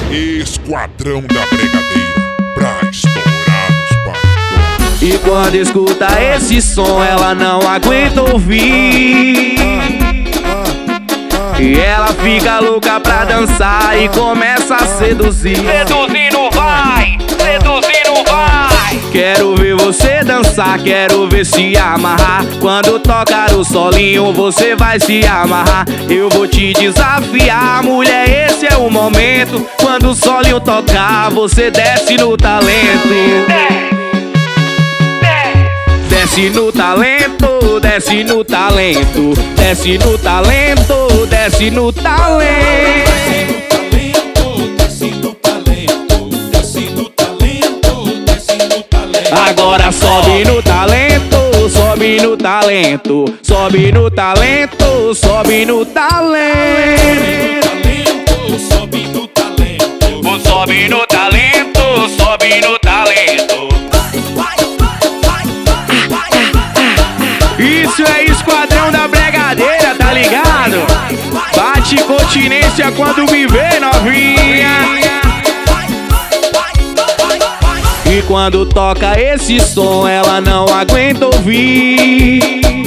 Esquadrão da Bregadeira, pra estourar os paredões. E quando escuta esse som, ela não aguenta ouvir. E ela fica louca pra dançar e começa a seduzir. Seduzindo vai, seduzindo vai. Quero ver você dançar, quero ver se amarrar. Quando tocar o solinho, você vai se amarrar. Eu vou te desafiar, mulher, esse é o momento. Quando o solinho tocar, você desce no talento. Desce no talento, desce no talento, desce no talento, desce no talento. Agora sobe no talento, sobe no talento, sobe no talento, sobe no talento. Sobe no talento, sobe no talento. Isso é Esquadrão da Bregadeira, tá ligado? Bate continência quando me vê, novinha. E quando toca esse som, ela não aguenta ouvir.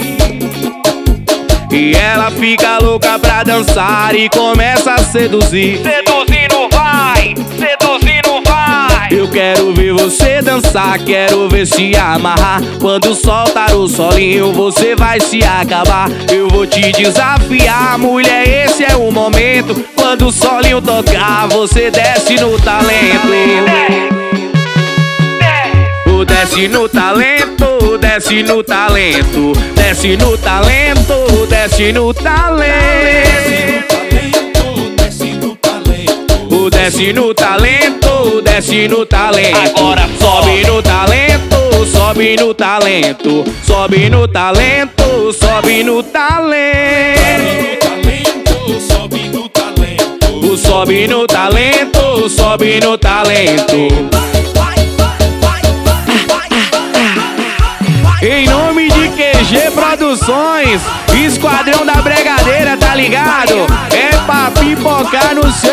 E ela fica louca pra dançar e começa a seduzir. Seduzindo vai, seduzindo vai. Eu quero ver você dançar, quero ver se amarrar. Quando soltar o solinho, você vai se acabar. Eu vou te desafiar, mulher, esse é o momento. Quando o solinho tocar, você desce no talento. Desce no talento, desce no talento, desce no talento, desce no talento. Desce no talento, desce no talento. Agora sobe no talento, sobe no talento, sobe no talento, sobe no talento. Sobe no talento, sobe no talento, sobe no talento. Em nome de QG Produções, Esquadrão da Bregadeira, tá ligado? É pra pipocar no seu